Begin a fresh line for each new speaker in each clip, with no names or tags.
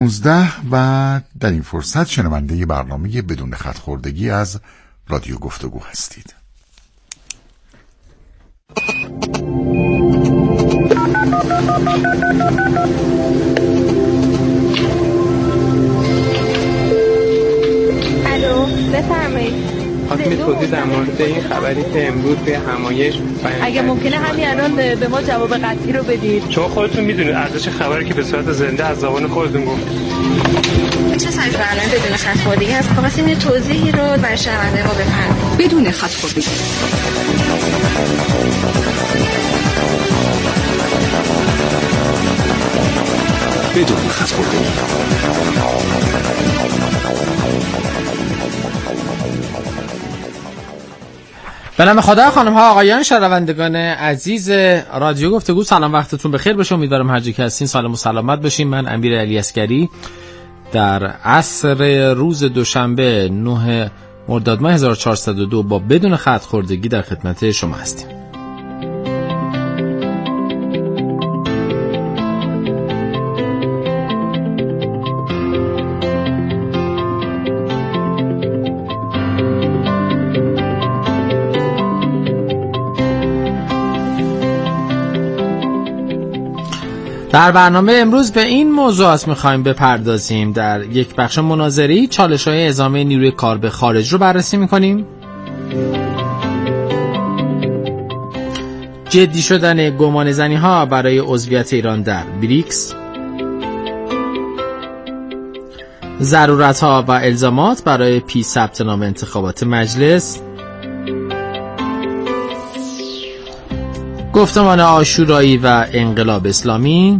19 و در این فرصت شنونده برنامه بدون خط خوردگی از رادیو گفتگو هستید.
الو، بفرمایید.
خواستم توضیح در مورد این خبری که امروز به همایش
اگه ممکنه همین الان به ما جواب قطعی رو بدید، چون
خودتون میدونید ارزش خبری که به صورت زنده از زبان خودتون گفت.
چه سایت برنامه بدون خط خوردگی هست؟ خواستیم یه توضیحی رو برای شنونده ما بفرمایید.
بدون خط خوردگی. بدون خط خوردگی.
به نام خدا. خانم ها آقایان شنوندگان عزیز رادیو گفتگو، سلام، وقتتون بخیر باشه. امیدوارم هر جا که هستین سالم و سلامت باشین. من امیر علی عسگری در عصر روز دوشنبه 9 مرداد ماه 1402 با بدون خط خوردگی در خدمت شما هستیم. در برنامه امروز به این موضوعات می‌خوایم بپردازیم. در یک بخش مناظری چالش‌های اعزام نیروی کار به خارج رو بررسی می‌کنیم. جدی شدن گمانه‌زنی‌ها برای عضویت ایران در بریکس، ضرورت‌ها و الزامات برای ثبت نام انتخابات مجلس، گفتمان عاشورایی و انقلاب اسلامی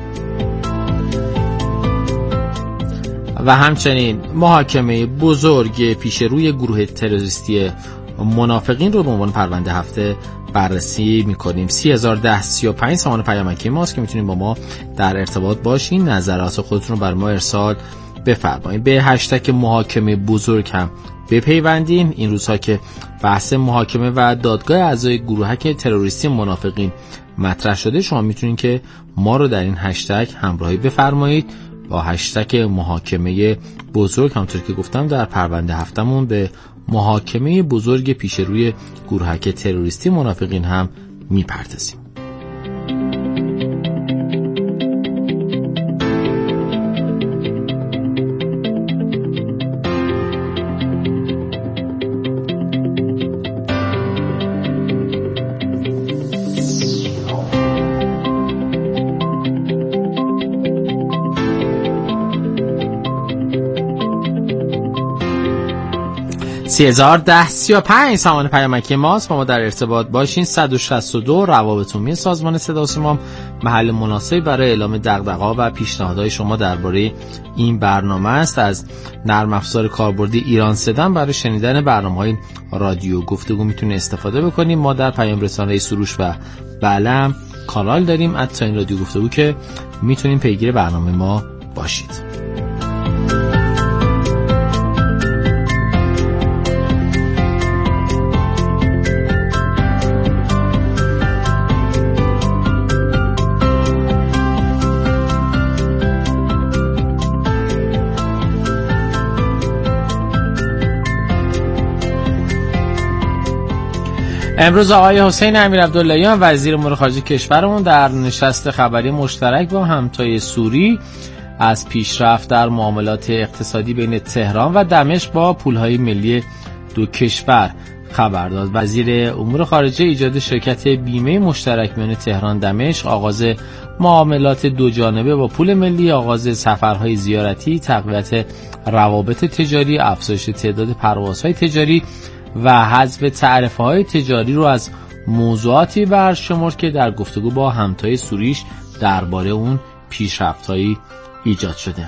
و همچنین محاکمه بزرگ پیش روی گروه تروریستی منافقین رو به عنوان پرونده هفته بررسی می‌کنیم. 301035 سامان پیامکی ماست که میتونید با ما در ارتباط باشین، نظرات خودتون رو بر ما ارسال بفرمایید. به هشتگ محاکمه بزرگ هم بپیوندین. این روزها که بحث محاکمه و دادگاه اعضای گروهک تروریستی منافقین مطرح شده، شما میتونید که ما رو در این هشتگ همراهی بفرمایید با هشتگ محاکمه بزرگ. همونطور که گفتم در پرونده هفتمون به محاکمه بزرگ پیش روی گروهک تروریستی منافقین هم میپردازیم. سامان پیامکی ماست، با ما در ارتباط باشین. 162 روابط عمومی سازمان صدا و سیما محل مناسبی برای اعلام دغدغه‌ها و پیشنهادهای شما درباره این برنامه است. از نرم افزار کاربردی ایران صدام برای شنیدن برنامه‌های رادیو گفتگو میتونید استفاده بکنیم. ما در پیام رسانه سروش و بله کانال داریم این رادیو گفتگو که میتونید پیگیر برنامه ما باشید. امروز آقای حسین امیرعبداللهیان وزیر امور خارجه کشورمون در نشست خبری مشترک با همتای سوری از پیشرفت در معاملات اقتصادی بین تهران و دمشق با پولهای ملی دو کشور خبر داد. وزیر امور خارجه ایجاد شرکت بیمه مشترک میان تهران دمشق، آغاز معاملات دو جانبه با پول ملی، آغاز سفرهای زیارتی، تقویت روابط تجاری، افزایش تعداد پروازهای تجاری و حذف تعرفه‌های تجاری رو از موضوعاتی برشمرد که در گفتگو با همتای سوریش درباره اون پیشرفت‌هایی ایجاد شده.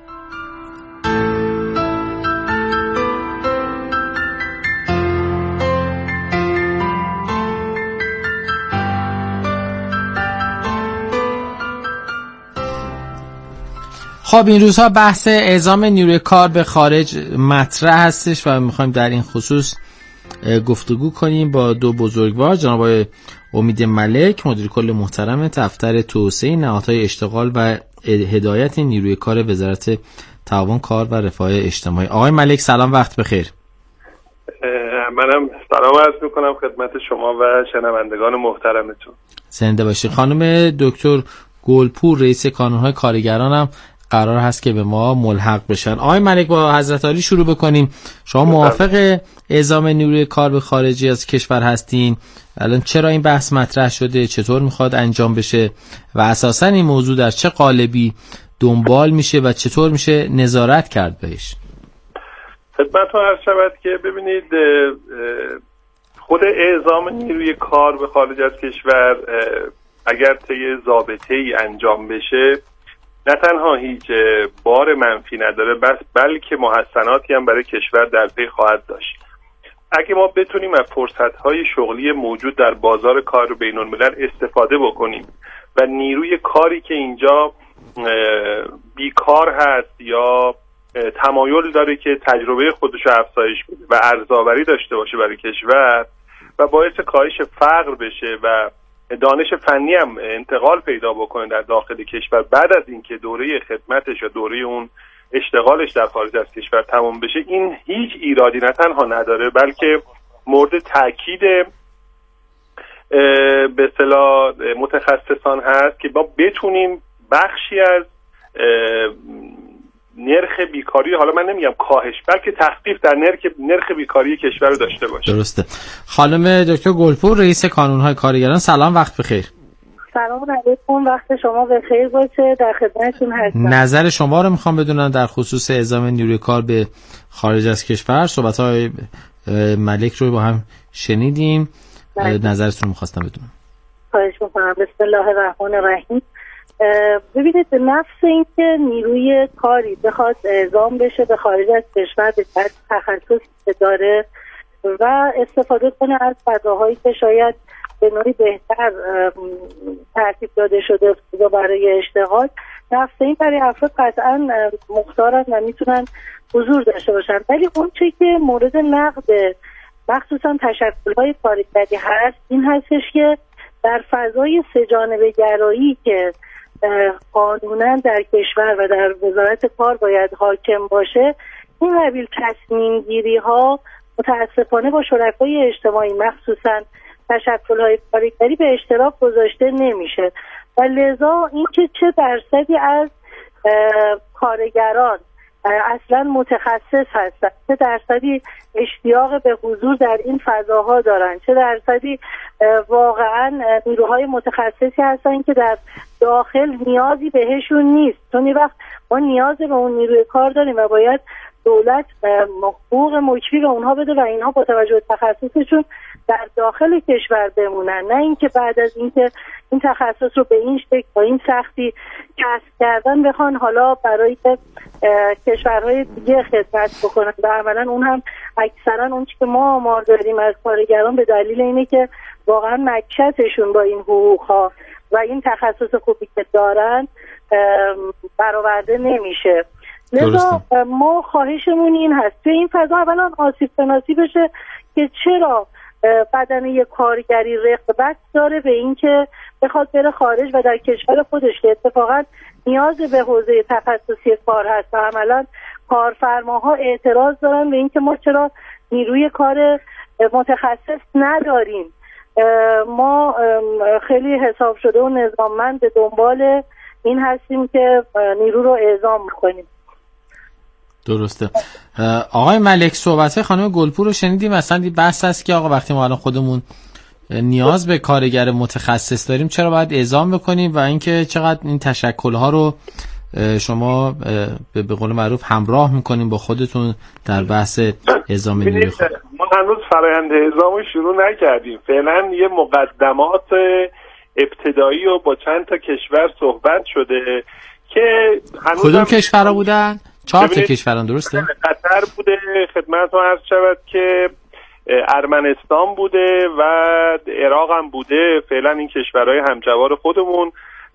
خب این روزها بحث اعزام نیروی کار به خارج مطرح هستش و میخوایم در این خصوص گفتگو کنیم با دو بزرگوار، جناب آقای امید ملک مدیر کل محترم دفتر توسعه نهادهای اشتغال و هدایت نیروی کار وزارت تعاون کار و رفاه اجتماعی. آقای ملک سلام، وقت بخیر.
منم سلام عرض میکنم خدمت شما و شنوندگان محترمتون.
زنده باشی. خانم دکتر گلپور رئیس کانونهای کارگران هم قرار هست که به ما ملحق بشن. آقای ملک با حضرت عالی شروع بکنیم. شما موافق اعزام نیروی کار به خارجی از کشور هستین؟ الان چرا این بحث مطرح شده؟ چطور میخواد انجام بشه؟ و اساساً این موضوع در چه قالبی دنبال میشه و چطور میشه نظارت کرد بهش؟
خدمتتون عرض شود که ببینید خود اعزام نیروی کار به خارج از کشور اگر طی ضابطه‌ای انجام بشه نه تنها هیچ بار منفی نداره بلکه محسناتی هم برای کشور در پی خواهد داشت. اگه ما بتونیم از فرصت‌های شغلی موجود در بازار کار بین‌الملل استفاده بکنیم و نیروی کاری که اینجا بیکار هست یا تمایل داره که تجربه خودش رو افزایش بده و ارزآوری داشته باشه برای کشور و باعث کاهش فقر بشه و دانش فنی هم انتقال پیدا بکنه در داخل کشور بعد از اینکه دوره خدمتش و دوره اون اشتغالش در خارج از کشور تمام بشه، این هیچ ایرادی نه تنها نداره بلکه مورد تاکید به اصطلاح متخصصان هست که ما بتونیم بخشی از نرخ بیکاری، حالا من نمیگم کاهش بلکه تخفیف در نرخ بیکاری کشور رو داشته باشه.
درسته. خانم دکتر گلپور رئیس کانونهای کارگران سلام، وقت بخیر.
سلام علیکم، وقت شما بخیر باشه، در خدمتتون هستم.
نظر شما رو میخوام بدونم در خصوص اعزام نیروی کار به خارج از کشور. صحبت‌های ملک رو با هم شنیدیم، نظرتون رو میخواستم بدونم. خواهش
میکنم. بسم الله الرحمن الرحیم. ببینید نفس این که نیروی کاری بخواد اعزام بشه به خارج از کشور به تخصصی داره و استفاده کنه از فضاهایی که شاید به نوعی بهتر ترتیب داده شده برای اشتغال، نفس این برای افراد قطعا مختارن و میتونن حضور داشته باشن. ولی اون چی که مورد نقد مخصوصا تشکل‌های کارگری هست این هستش که در فضای سه‌جانبه گرایی که قانونا در کشور و در وزارت کار باید حاکم باشه، این قبیل تصمیم گیری ها متاسفانه با شرکای اجتماعی مخصوصا تشکل‌های کارگری به اشتراک گذاشته نمیشه و لذا اینکه چه درصدی از کارگران اصلا متخصص هستن، چه درصدی اشتیاق به حضور در این فضاها دارن، چه درصدی واقعا نیروهای متخصصی هستن که در داخل نیازی بهشون نیست. چون یه وقت ما نیاز به اون نیروی کار داریم و باید دولت حقوق مکفی به اونها بده و اینها با توجه به تخصصشون در داخل کشور بمونن، نه اینکه بعد از اینکه این تخصص رو به این شکل با این سختی کسب کردن بخوان حالا برای کشورهای دیگه خدمت بکنن و عملا اون هم اکثرا اون که ما آمار داریم از کارگران به دلیل اینه که واقعا مکشتشون با این حقوق ها و این تخصص خوبی که دارن برآورده نمیشه. لذا ما خواهشمون این هست توی این فضا اولا آسیب شناسی بشه که چرا بدن یک کارگری رغبت داره به این که بخواد بره خارج و در کشور خودش که اتفاقا نیاز به حوزه تخصصی کار هست و عملا کارفرماها اعتراض دارن به این که ما چرا نیروی کار متخصص نداریم. ما خیلی حساب شده و نظاممند به دنبال این هستیم که نیرو رو اعزام کنیم.
درسته. آقای ملک صحبت خانم گلپور رو شنیدیم. اصلا بحث هست که آقا وقتی ما الان خودمون نیاز به کارگر متخصص داریم چرا باید اعزام بکنیم و اینکه چقدر این تشکل‌ها رو شما به قول معروف همراه میکنیم با خودتون در بحث اعزام نیروی کار.
ما هنوز فرآیند اعزام شروع نکردیم. فعلا یه مقدمات ابتدایی و با چند تا کشور صحبت شده که هنوز
کدوم کشورها بودن؟ 4 تا کشوران درسته؟
قطر بوده، خدمتتون عرض شود که ارمنستان بوده و عراق هم بوده. فعلا این کشورهای همجوار خودمون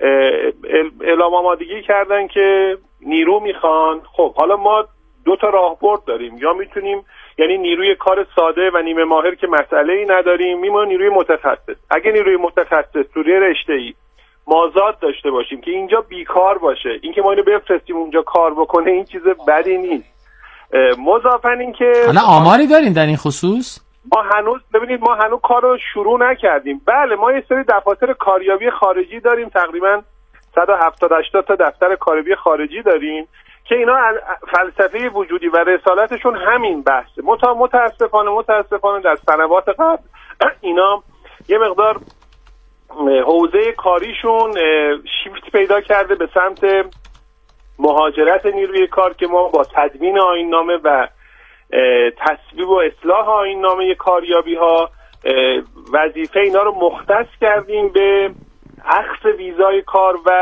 اعلام آمادگی کردن که نیرو میخوان. خب حالا ما 2 تا راهبرد داریم، یا میتونیم یعنی نیروی کار ساده و نیمه ماهر که مسئله‌ای نداریم، میمونه نیروی متخصص. اگه نیروی متخصص توی رشته‌ای مازاد داشته باشیم که اینجا بیکار باشه. اینکه ما اینو بفرستیم اونجا کار بکنه این چیز بدی نیست. مضافاً این که
حالا آماری دارین در این خصوص؟
ما هنوز کارو شروع نکردیم. بله ما یه سری دفاتر کاریابی خارجی داریم، تقریبا 170-80 تا دفتر کاریابی خارجی داریم که اینا فلسفه وجودی و رسالتشون همین بحثه. متاسفانه در سنوات قبل اینا یه مقدار حوزه کاریشون شیفت پیدا کرده به سمت مهاجرت نیروی کار که ما با تدوین آیین‌نامه و تصویب و اصلاح آیین‌نامه کاریابی ها وظیفه اینا رو مختص کردیم به اخذ ویزای کار و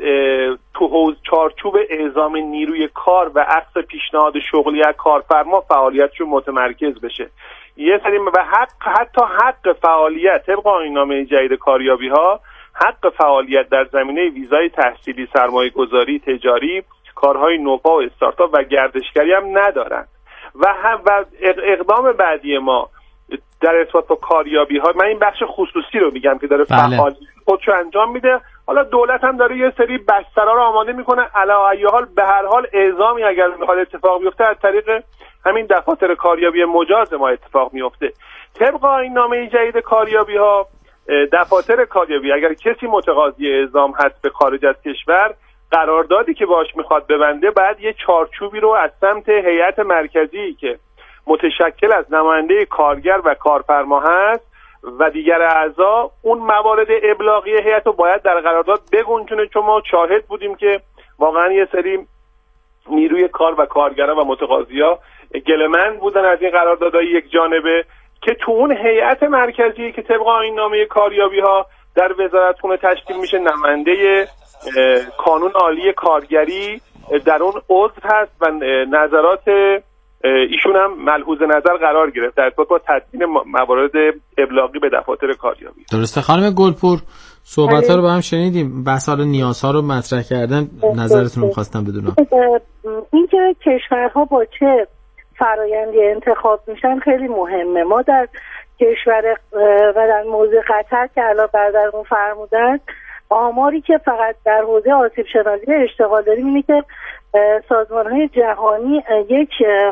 تو حوزه چارچوب اعزام نیروی کار و اخذ پیشنهاد شغلی از کارفرما فعالیتشون متمرکز بشه. یه سری و حتی حق فعالیت طبق آیین‌نامه جدید کاریابی ها، حق فعالیت در زمینه ویزای تحصیلی، سرمایه‌گذاری، تجاری، کارهای نوپا و استارتاپ و گردشگری هم ندارن. و اقدام بعدی ما در ارتباط با کاریابی ها، من این بخش خصوصی رو میگم که داره فعالیت خودشو انجام میده، حالا دولت هم داره یه سری بسترها رو آماده میکنه. علی ای حال به هر حال اعزامی اگر بخواد اتفاق بیفته از طریق همین دفاتر کاریابی مجاز ما اتفاق میفته. طبق این نامه جدید کاریابی ها، دفاتر کاریابی اگر کسی متقاضی اعزام هست به خارج از کشور، قراردادی که باش میخواد ببنده بعد یه چارچوبی رو از سمت هیئت مرکزی که متشکل از نماینده کارگر و کارفرما هست و دیگر اعضا، اون موارد ابلاغی هیئت رو باید در قرارداد بگنجونه. چون ما شاهد بودیم که واقعا یه سری نیروی کار و کارگران و متقاضیا گله‌مند بودن از این قراردادهای یک جانبه که تو اون هیئت مرکزی که طبق آیین‌نامه کاریابی ها در وزارتخونه تشکیل میشه، نماینده کانون عالی کارگری در اون عضو هست و نظرات ایشون هم ملحوظ نظر قرار گرفت در ارتباط با تدوین موارد ابلاغی به دفاتر کاریابی.
درسته خانم گلپور، صحبت‌ها رو با هم شنیدیم، بحث حالا نیازها رو مطرح کردن، نظرتون رو می‌خواستم بدونم.
اینکه کشورها با چه فرآیندی انتخاب میشن خیلی مهمه. ما در کشور و در موضوع قطر که الان برادرمون فرمودن، آماری که فقط در حوزه آسیب شناسی اشتغال داریم اینه که سازمان‌های جهانی یک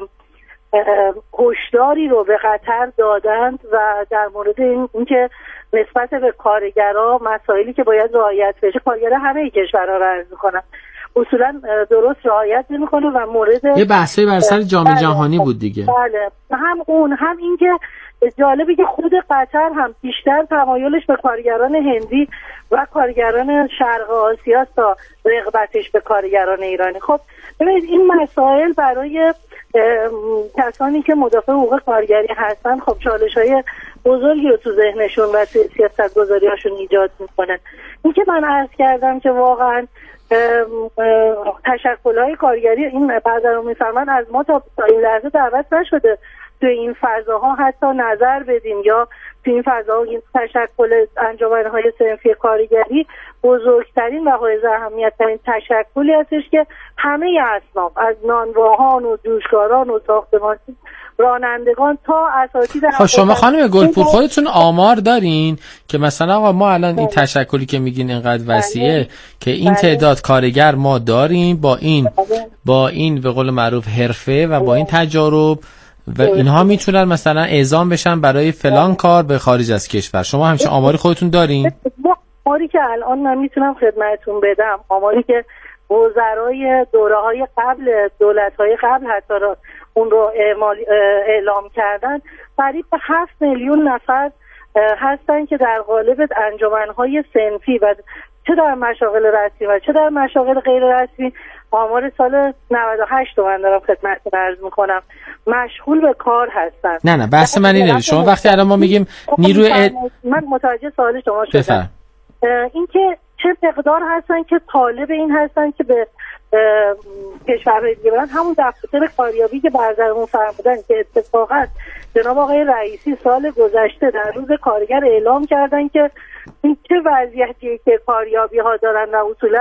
هشداری رو به قطر دادند و در مورد اینکه نسبت به کارگرها مسائلی که باید رعایت بشه، کارگرها همه کشورها رو عرض می‌کنن اصولا درست رعایت نمی‌کنه و مورد
یه بحثی بر سر جام جهانی بود دیگه.
بله، هم این که جالبه که خود قطر هم بیشتر تمایلش به کارگران هندی و کارگران شرق آسیا تا رغبتش به کارگران ایرانی. خب ببینید این مسائل برای کسانی که مدافع حقوق کارگری هستن خب چالش‌های بزرگی رو تو ذهنشون و سیاست‌گذاری‌هاشون ایجاد می‌کنه. این که من عرض کردم که واقعاً تشکل‌های کارگری این برادران می‌فرمان از ما تا این لحظه دعوت نشده تو این فضاها حتی نظر بدیم یا تو این فضاها این تشکل انجمن‌های صنفی کارگری بزرگترین و حائز اهمیت‌ترین تشکلی هستش که همه اصناف از نانواهان و جوشکاران و ساختمان رانندگان تا اساتید.
خب شما خانم گلپور خودتون آمار دارین که مثلا آقا ما الان این تشکلی که میگین اینقدر وسیعه که این تعداد کارگر ما داریم با این به قول معروف حرفه و با این تجارب و اینها میتونن مثلا اعزام بشن برای فلان کار به خارج از کشور؟ شما همچین آماری خودتون دارین؟
آماری که الان من میتونم خدمتتون بدم، آماری که وزرای دوره‌های قبل دولت‌های قبل حتی اون رو اعلام کردن، قریب به 7 میلیون نفر هستن که در قالب انجمن‌های صنفی و چه در مشاغل رسمی و چه در مشاغل غیر رسمی، آمار سال 98 رو من دارم خدمتتون عرض میکنم، مشغول به کار هستن.
نه بحث من اینه، شما وقتی الان ما میگیم نیروی
من متوجه سوال شما شدم، این که چه مقدار هستن که طالب این هستن که به کشورهای دیگه برن، همون دفتر کاریابی که برادرمون فرمودن که اتفاقا جناب آقای رئیسی سال گذشته در روز کارگر اعلام کردن که این چه وضعیتیه که کاریابی ها دارن و اصولا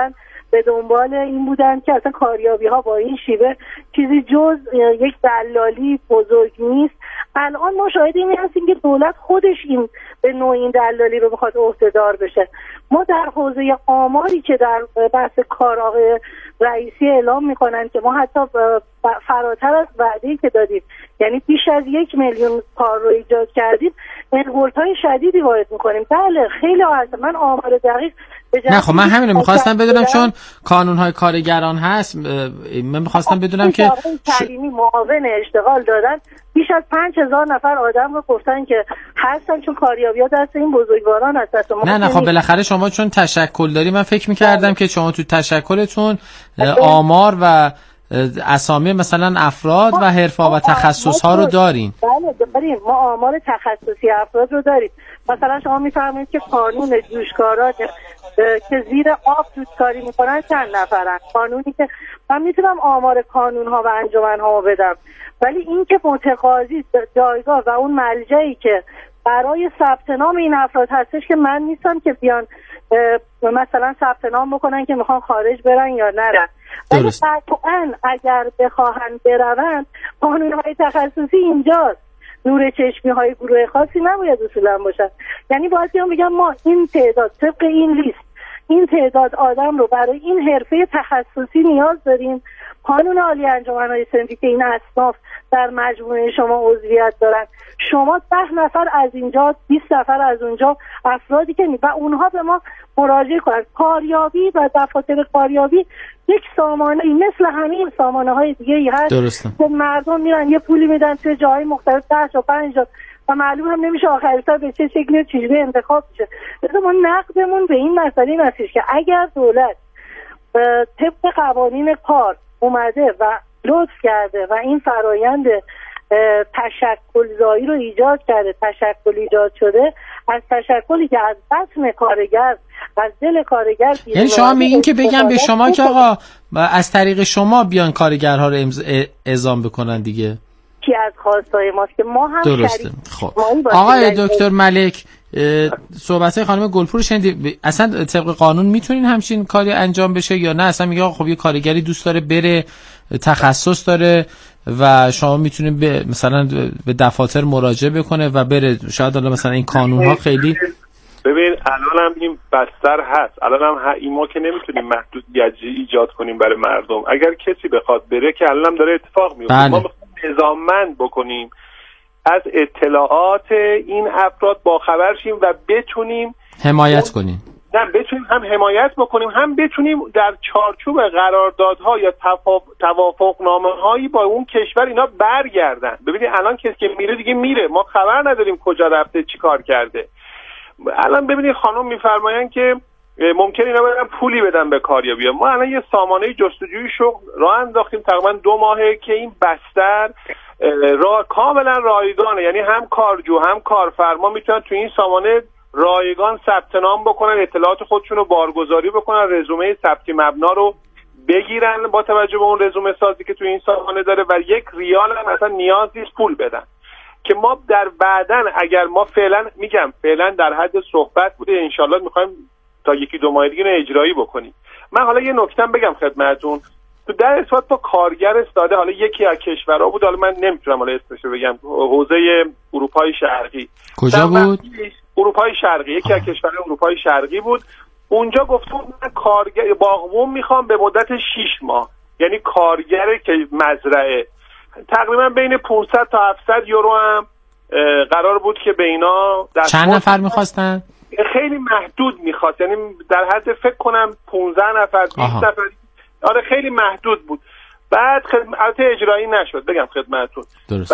به دنبال این بودن که اصلا کاریابی ها با این شیوه چیزی جز یک دلالی بزرگ نیست. الان ما شاهد این هستیم که دولت خودش این به نوع این دلالی رو بخواد عهده‌دار بشه. ما در حوزه آماری که در بحث کار آقای رئیسی اعلام میکنن که ما حتی فراتر از وعده‌ای که دادیم، یعنی بیش از 1 میلیون کار رو ایجاد کردیم، انگولت‌های شدیدی وارد میکنیم. بله خیلی هست. من آمار دقیق
نه خب من همین میخواستم بدونم، چون قانون‌های کارگران هست، من میخواستم بدونم که
تعلیمی معاون اشتغال دادن، بیش از 5000 نفر آدم رو گفتن که هستن، چون کاریابی‌ها دست این بزرگواران هست.
نه خب بالاخره شما چون تشکل داری، من فکر می‌کردم که شما تو تشکلتون آمار و اسامی مثلا افراد و حرفه‌ها و تخصص‌ها رو دارین.
بله داریم، ما آمار تخصصی افراد رو داریم. مثلا شما می‌فرمایید که قانون جوشکاران که زیر آب جوشکاری میکنن چند نفرن، قانونی که من میتونم آمار قانون‌ها و انجمن‌ها رو بدم، ولی این که متقاضی جایگاه و اون ملجایی که برای ثبت نام این افراد هستش که من نیستم که بیان مثلا ثبت نام بکنن که میخوان خارج برن یا نرن. ولی قطعاً اگر بخواهن برون، قانون‌های تخصصی اینجاست. نور چشمی های گروه خاصی نباید اصولا باشن. یعنی باید بگم ما این تعداد طبق این لیست، این تعداد آدم رو برای این حرفه تخصصی نیاز داریم. قانون عالی انجمن‌های صنفی که این اصناف در مجموعه شما عضویت دارن، شما 10 نفر از اینجا، 20 نفر از اونجا، افرادی که و اونها به ما مراجعه کنن. کاریابی و دفاتر کاریابی یک سامانه مثل همین سامانه های دیگه ای هست.
درسته.
که مردم میرن یه پولی میدن توی جاهای مختلف، 10 تا 5 تا، و معلوم هم نمیشه آخر سر به چه شکلی و چجوری انتخاب میشه. مثلا ما نقدمون به این مسئله هستش که اگر دولت طبق قوانین کار اومده و لطف کرده و این فرایند تشکل‌زایی رو ایجاد کرده، تشکل ایجاد شده، از تشکلی که از بطن کارگر، از دل کارگر،
یعنی شما میگین که بگم به شما که آقا از طریق شما بیان کارگرها رو اعزام بکنن دیگه،
که از خواستای ماست که ما هم
درسته. خب آقای دکتر ملک، صحبت‌های خانم گلپور شنیدید. اصلا طبق قانون میتونین همچین کاری انجام بشه یا نه؟ اصلا میگه خب یه کارگری دوست داره بره، تخصص داره و شما میتونید مثلا به دفاتر مراجعه بکنه و بره. شاید حالا مثلا این قانون‌ها خیلی
ببین الان هم این بستر هست، الان هم ما که نمیتونیم محدودیت ایجاد کنیم برای مردم. اگر کسی بخواد بره که الان هم داره اتفاق میفته، ما میخوایم نظاممند بکنیم، از اطلاعات این افراد باخبر شیم و بتونیم
حمایت کنیم.
نه بتونیم هم حمایت بکنیم، هم بتونیم در چارچوب قراردادها یا توافقنامه‌هایی با اون کشور اینا برگردن. ببینید الان کسی که میره دیگه میره، ما خبر نداریم کجا رفته چی کار کرده. الان ببینید خانم میفرماین که ممکنه اینا برن پولی بدن به کاریابی. ما الان یه سامانه جستجوی شغل راه انداختیم تقریبا 2 ماهه که این بستر کاملا رایگانه، یعنی هم کارجو هم کارفرما میتونن تو این سامانه رایگان ثبت نام بکنن، اطلاعات خودشون رو بارگذاری بکنن، رزومه ثبتی مبنا رو بگیرن با توجه به اون رزومه سازی که تو این سامانه داره و 1 ریال هم اصلا نیاز نیست پول بدن. که ما در بعدن اگر ما فعلا در حد صحبت بوده، انشالله میخوایم تا 1-2 ماه دیگه اجرایی بکنیم. من حالا یه نکته بگم خدمتتون، تو در ارتباط با کارگر استاده، حالا یکی از کشورها بود، حالا من نمیتونم حالا اسمش رو بگم، حوزه اروپای شرقی.
کجا بود؟
اروپای شرقی، یکی از کشورهای اروپای شرقی بود. اونجا گفتم من کارگر باغبون میخوام به مدت 6 ماه، یعنی کارگر که مزرعه، تقریبا بین 500 تا 700 یورو هم قرار بود که به اینا
چند نفر میخواستن؟
خیلی محدود میخواست، یعنی در حد فکر کنم 15 نفر 20 نفر. آره خیلی محدود بود. بعد البته اجرایی نشد بگم خدمتتون.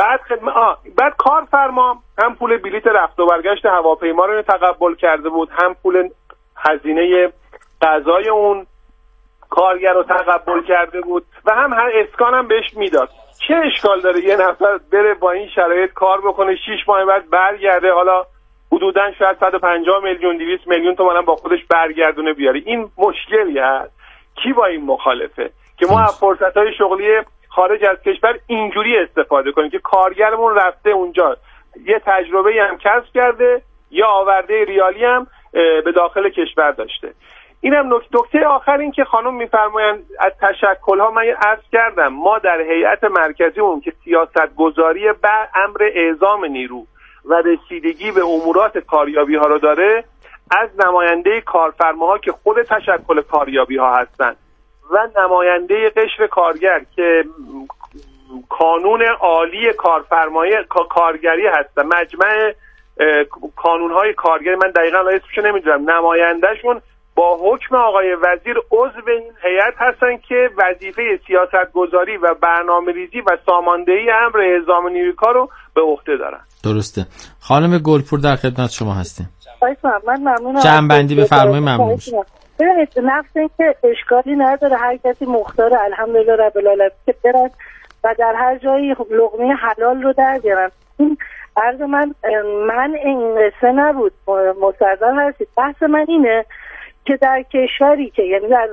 بعد کارفرما هم پول بلیت رفت و برگشت هواپیما رو تقبل کرده بود، هم پول هزینه غذای اون کارگر رو تقبل کرده بود و هم هر اسکان هم بهش میداد. چه اشکال داره یه نفر بره با این شرایط کار بکنه 6 ماه بعد برگرده، حالا حدوداً شاید 150 میلیون 200 میلیون تومان با خودش برگردونه بیاره؟ این مشکلی هست. کی با این مخالفه که ما از فرصت‌های شغلی خارج از کشور اینجوری استفاده کنیم که کارگرمون رفته اونجا یه تجربه‌ای هم کسب کرده یا آورده ریالی هم به داخل کشور داشته؟ اینم نکته آخر این که خانم میفرمایند از تشکل‌ها من عرض کردم ما در هیئت مرکزی اون که سیاست گذاری بر امر اعزام نیرو و رسیدگی به امورات کاریابی ها رو داره از نماینده کارفرماها که خود تشکل کاریابی ها هستن و نماینده قشر کارگر که کانون عالی کارگری هستن، مجمع کانون‌های کارگری، من دقیقاً اسمشو نمیدونم، نمایندهشون با حکم آقای وزیر عضو این هیئت هستن که وظیفه سیاستگذاری و برنامه‌ریزی و ساماندهی امر اعزام نیروی کار رو به عهده دارن.
درسته. خانم گلپور در خدمت شما هستیم.
من ممنونم.
جمع‌بندی بفرمایید. ممنون میشم.
ببینید نفس این که اشکالی نداره، هر کسی مختاره، الحمدلله رب العالمین، که برن و در هر جایی لقمه حلال رو در بیارن. این عرض من این قصه نبود، مستحضر هستید. بحث من اینه که در کشوری که یعنی در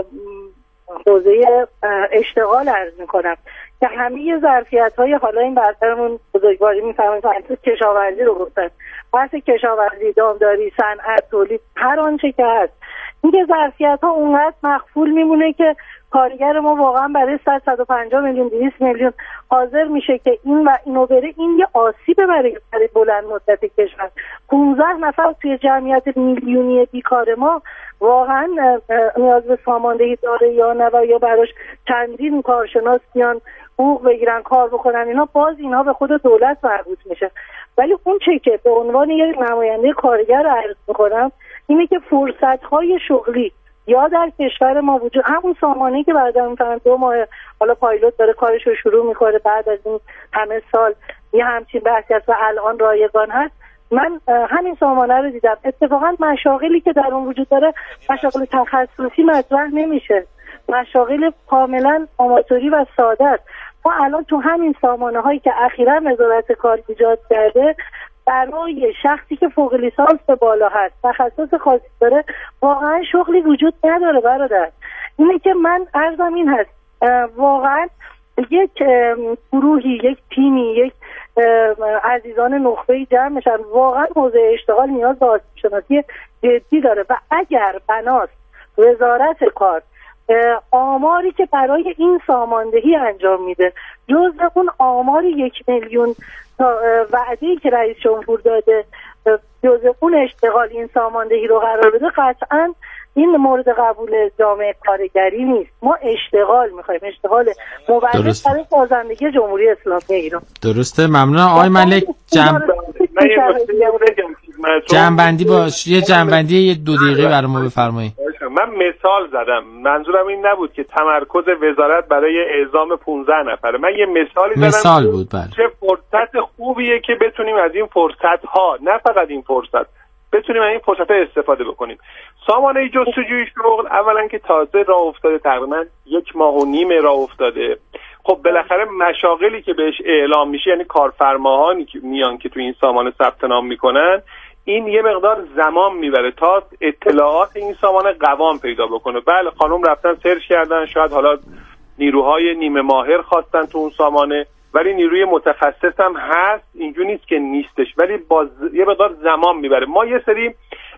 حوزه اشتغال عرض میکنم که همه ظرفیت‌های حالا این برترمون بزرگواری میفهمید کشاورزی رو گفتن، بحث کشاورزی، دامداری، صنعت، تولید، هر آنچه که هست، این ظرفیت‌ها اونقدر مخفول میمونه که کارگر ما واقعا برای 150 میلیون 200 میلیون حاضر میشه که این و اینو بره. این یه آسیبه برای بلند مدت کشور. 15 نفر توی جمعیت میلیونی بیکار ما واقعا نیاز به ساماندهی داره یا نه، و یا براش چندین کارشناس بیان حقوق بگیرن کار بکنن، اینا باز اینها به خود دولت مربوط میشه. ولی اون چه که به عنوان یک نماینده کارگر عرض میکنم اینه که فرصت‌های شغلی یا در کشور ما وجود، همون سامانه‌ای که بعد از 2 ماه حالا پایلوت داره کارش رو شروع میکنه، بعد از این همه سال یه همچین بحثی هست و الان رایگان هست. من همین سامانه رو دیدم. اتفاقا مشاغلی که در اون وجود داره مشاغل تخصصی مطرح نمیشه، مشاغل کاملا آماتوری و ساده است. ما الان تو همین سامانه هایی که اخیراً وزارت کار ایجاد کرده برای شخصی که فوق لیسانس به بالا هست، تخصص خاصی داره، واقعا شغلی وجود نداره برادر. اینه که من عرضم این هست، واقعا یک گروهی، یک تیمی، یک عزیزان نخبه‌ای جمع میشن، واقعا حوزه اشتغال نیاز به آسیب‌شناسی جدی داره و اگر بناست وزارت کار آماری که برای این ساماندهی انجام میده جزء اون آمار 1 میلیون وعده‌ای که رئیس جمهور داده جزء اون اشتغال این ساماندهی رو قرار بده، قطعاً این مورد قبول جامعه کارگری نیست. ما اشتغال میخوایم، اشتغال مبارز برای سازندگی جمهوری اسلامی ایران.
درسته. ممنونم آقای ملک. جمع‌بندی باش، یه جمع‌بندی یه 2 دقیقه برای ما بفرمایید.
من مثال زدم، منظورم این نبود که تمرکز وزارت برای اعزام 15 نفره. من یه مثالی زدم،
مثال بود. بله.
چه فرصت خوبیه که بتونیم از این فرصت ها، نه فقط این فرصت، بتونیم از این فرصت ها استفاده بکنیم. سامانه جستجوی شغل اولا که تازه راه افتاده، تقریبا 1.5 ماه راه افتاده. خب بالاخره مشاغلی که بهش اعلام میشه، یعنی کارفرماهانی که میان که تو این سامانه ثبت نام میکنن، این یه مقدار زمان میبره تا اطلاعات این سامانه قوام پیدا بکنه. بله خانم رفتن سرچ کردن، شاید حالا نیروهای نیمه ماهر خواستن تو اون سامانه، ولی نیروی متخصص هم هست، اینجوری نیست که نیستش، ولی یه مقدار زمان میبره. ما یه سری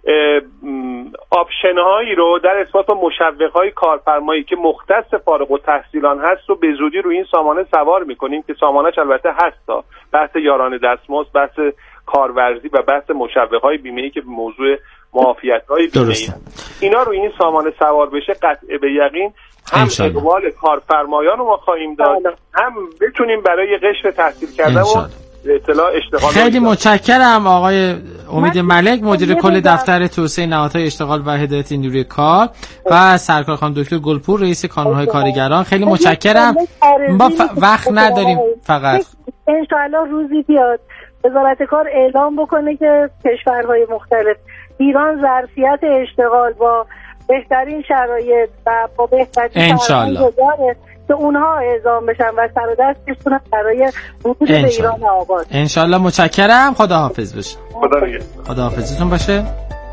آپشن هایی رو در اثبات مشوق های کارفرمایی که مختص فارغ التحصیلان هست و به زودی روی این سامانه سوار میکنیم که سامانه‌اش البته هست تا بحث یاران دستمزد، بحث کارورزی و بحث مشوق های بیمه‌ای که موضوع معافیت های بیمه‌ای، اینا روی این سامانه سوار بشه قطع به یقین هم اقبال کارفرمایان رو ما خواهیم داد، هم بتونیم برای قشر تحصیل کرده و اطلاع اشتغال.
خیلی متشکرم آقای امید ملک، مدیر کل دفتر توسعه نهادهای اشتغال و هدایت نیروی کار، و سرکار خانم دکتر گلپور رئیس کانون‌های کارگران. خیلی متشکرم. ما وقت نداریم، فقط
ان شاءالله روزی بیاد وزارت کار اعلام بکنه که کشورهای مختلف ایران ظرفیت اشتغال با بهترین شرایط و با بهترین شرایط داره که اونها اعزام بشن و سر و دست بشونن برای ورود به ایران آباد.
انشالله. متشکرم. خداحافظ بشه. خداحافظتون باشه.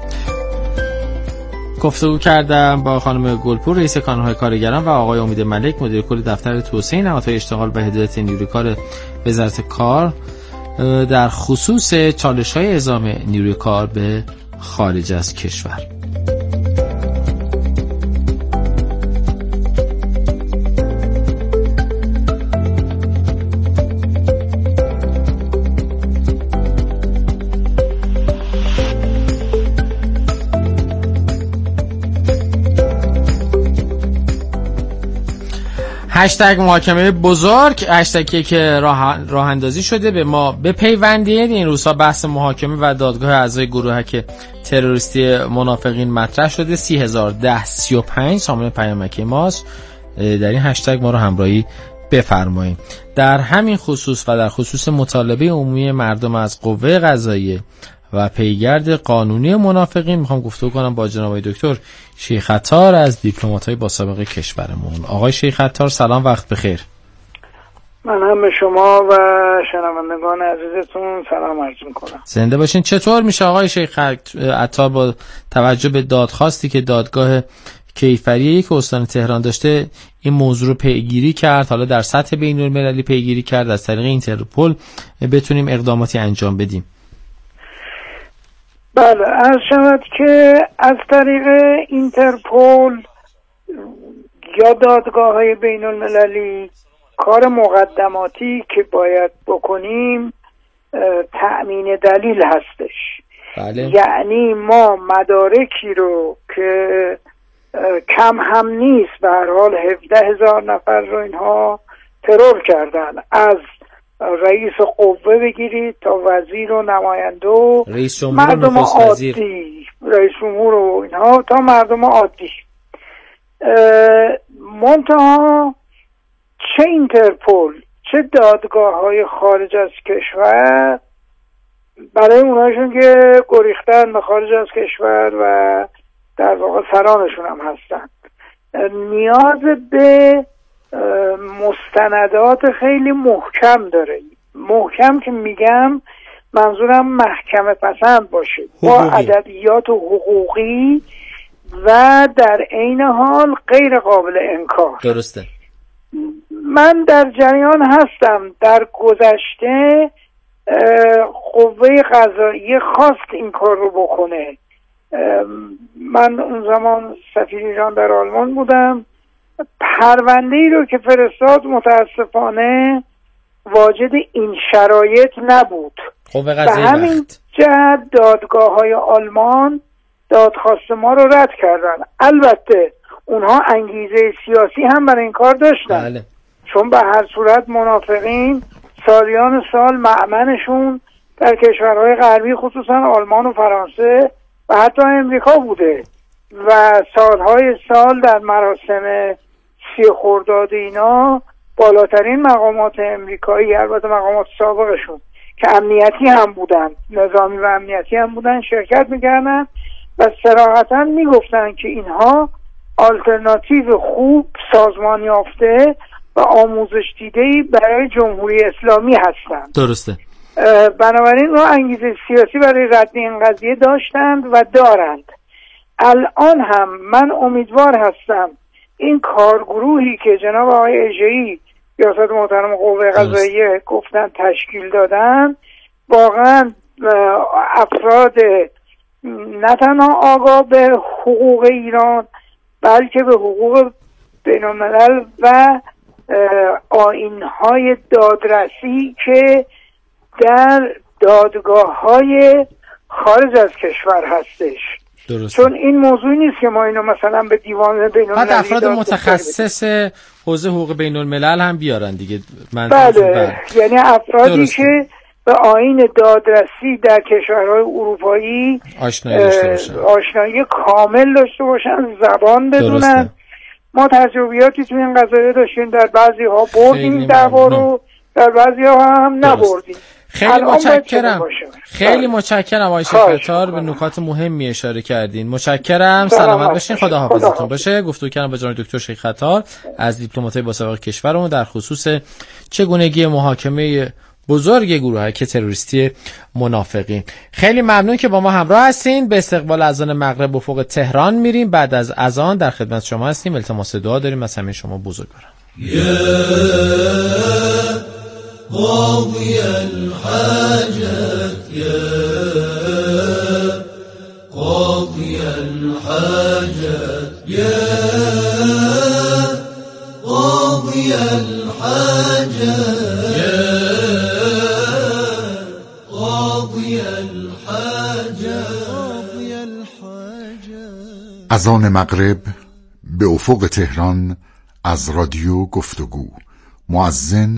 گفتگو کردم با خانم گلپور رئیس کانون‌های کارگران و آقای امید ملک مدیر کل دفتر توسعه نهادهای اشتغال و هدایت نیروی کار وزارت کار در خصوص چالش‌های اعزام نیروی کار به خارج از کشور. هشتگ محاکمه بزرگ، هشتگی که راه اندازی شده به ما بپیوندید. این روزها بحث محاکمه و دادگاه اعضای گروهک تروریستی منافقین مطرح شده. 301035 سامانه پیامکی ماست. در این هشتگ ما رو همراهی بفرمایید. در همین خصوص و در خصوص مطالبه عمومی مردم از قوه قضاییه و پیگرد قانونی منافقین میخوام گفتگو کنم با جناب دکتر شیخ عطار از دیپلمات‌های با سابقه کشورمون. آقای شیخ عطار سلام، وقت بخیر.
من هم به شما و شنوندگان عزیزتون سلام عرض میکنم.
زنده باشین. چطور میشه آقای شیخ عطار با توجه به دادخواستی که دادگاه کیفریه که استان تهران داشته این موضوع رو پیگیری کرد، حالا در سطح بین‌المللی پیگیری کرد، از طریق اینترپل بتونیم اقداماتی انجام بدیم؟
بله، عرض شود که از طریق اینترپل یا دادگاه‌های بین‌المللی کار مقدماتی که باید بکنیم تأمین دلیل هستش.
بله.
یعنی ما مدارکی رو که کم هم نیست، به هر حال 17,000 نفر رو اینها ترور کردن، از رئیس قوه بگیرید تا وزیر و نماینده و مردم عادی، رئیس جمهور و اینها تا مردم عادی. منتها چه اینترپل چه دادگاه های خارج از کشور برای اونهاشون که گریختن به خارج از کشور و در واقع سرانشون هم هستن نیاز به مستندات خیلی محکم داره. محکم که میگم منظورم محکمه پسند باشه، با ادبیات و حقوقی و در عین حال غیر قابل انکار.
درسته.
من در جریان هستم در گذشته قوه قضاییه خواست این کار رو بکنه. من اون زمان سفیر ایران در آلمان بودم. پرونده‌ای رو که فرستاد متاسفانه واجد این شرایط نبود. به همین جهت دادگاه‌های آلمان دادخواست ما رو رد کردن. البته اونها انگیزه سیاسی هم برای این کار داشتن.
بله.
چون به هر صورت منافقین سالیان سال مأمنشون در کشورهای غربی خصوصا آلمان و فرانسه و حتی امریکا بوده و سالهای سال در مراسم 30 خرداد اینا بالاترین مقامات امریکایی، البته مقامات سابقشون که امنیتی هم بودن، نظامی و امنیتی هم بودن، شرکت میکردن و صراحتا میگفتن که اینها آلترناتیو خوب، سازمان یافته و آموزش دیده‌ای برای جمهوری اسلامی هستند.
درسته.
بنابراین ما انگیزه سیاسی برای رد این قضیه داشتند و دارند. الان هم من امیدوار هستم این کارگروهی که جناب آقای اژه‌ای ریاست محترم قوه قضاییه گفتن تشکیل دادن واقعا افراد نه تنها آگاه به حقوق ایران بلکه به حقوق بین‌الملل و آیین‌های دادرسی که در دادگاه‌های خارج از کشور هستش.
درست.
چون این موضوعی نیست که ما اینو مثلا به دیوان بین‌المللی
افراد متخصص حوزه حقوق بین‌الملل هم بیارن دیگه.
بله. یعنی افرادی درست. که به آیین دادرسی در کشورهای اروپایی آشنایی کامل داشته باشن، زبان بدونن. ما تجربیاتی تو این قضیه داشتیم، در بعضی ها بردیم دعوا رو، در بعضی ها هم نبردیم.
خیلی متشکرم. خیلی متشکرم آقای شیخ عطار، به نکات مهمی اشاره کردین. متشکرم. سلامت باشین. خداحافظتون باشه. گفتگو کردم با جناب دکتر شیخ عطار از دیپلمات‌های با سابقه کشورمون در خصوص چگونگی محاکمه بزرگ گروهک تروریستی منافقین. خیلی ممنون که با ما همراه هستین. به استقبال اذان مغرب افق تهران میریم. بعد از اذان در خدمت شما هستیم. التماس دعا داریم از همه شما بزرگواران.
قاضي الحاجات يا قاضي الحاجات يا قاضي الحاجات يا قاضي الحاجات.
اذان مغرب به افق تهران از رادیو گفتگو، مؤذن